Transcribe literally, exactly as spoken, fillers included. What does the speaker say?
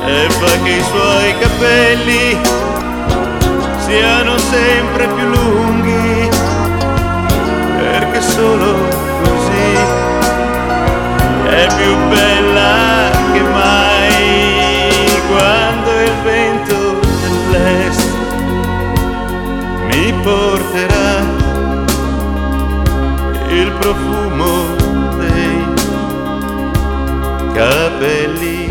e fa che i suoi capelli siano sempre più lunghi, perché solo così è più bella che mai, quando il vento dell'est mi porterà il profumo dei capelli.